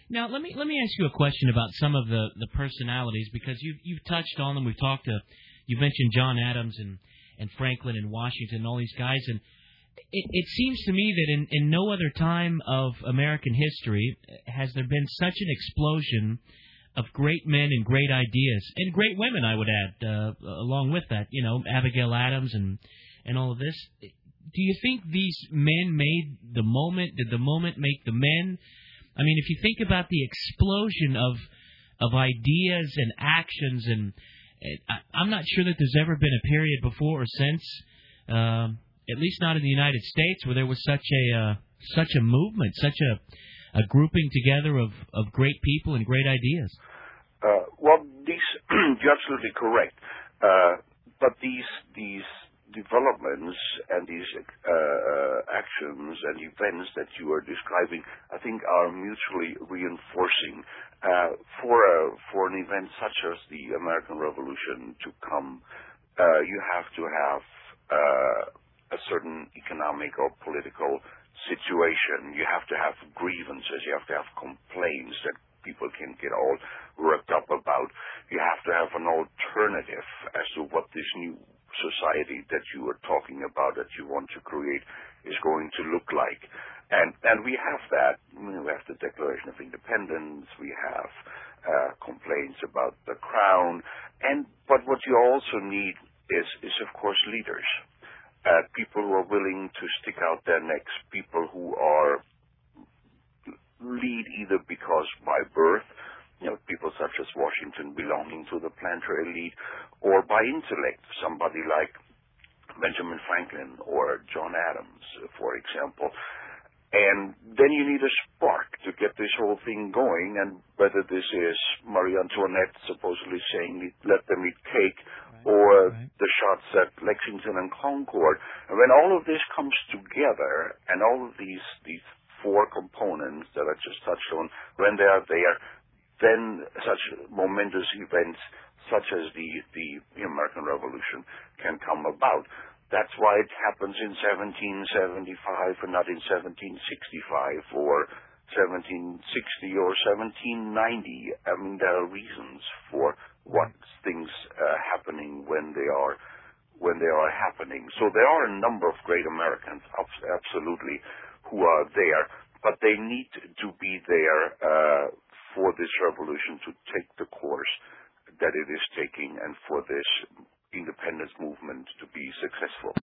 Now, let me ask you a question about some of the personalities, because you've touched on them. You've mentioned John Adams and Franklin and Washington and all these guys, and it seems to me that in no other time of American history has there been such an explosion of great men and great ideas, and great women, I would add, along with that, Abigail Adams and all of this. Do you think these men made the moment? Did the moment make the men? I mean, if you think about the explosion of ideas and actions, and I'm not sure that there's ever been a period before or since, at least not in the United States, where there was such a movement, such a grouping together of great people and great ideas. Well, you're absolutely correct. But these developments and these actions and events that you are describing, I think, are mutually reinforcing. For an event such as the American Revolution to come, you have to have a certain economic or political situation. You have to have grievances. You have to have complaints that people can get all worked up about. You have to have an alternative as to what this new society that you are talking about, that you want to create, is going to look like. And we have that. We have the Declaration of Independence. We have complaints about the Crown. But what you also need is of course, leaders. People who are willing to stick out their necks. People who are lead either because by birth, people such as Washington belonging to the planter elite, or by intellect, somebody like Benjamin Franklin or John Adams, for example. And then you need a spark to get this whole thing going, and whether this is Marie Antoinette supposedly saying, let them eat cake, or the shots at Lexington and Concord. And when all of this comes together, and all of these four components that I just touched on, when they are there, then such momentous events such as the American Revolution can come about. That's why it happens in 1775 and not in 1765 or 1760 or 1790. I mean, there are reasons for what things happening when they are happening. So there are a number of great Americans, absolutely, who are there, but they need to be there for this revolution to take the course that it is taking, and for this independence movement to be successful.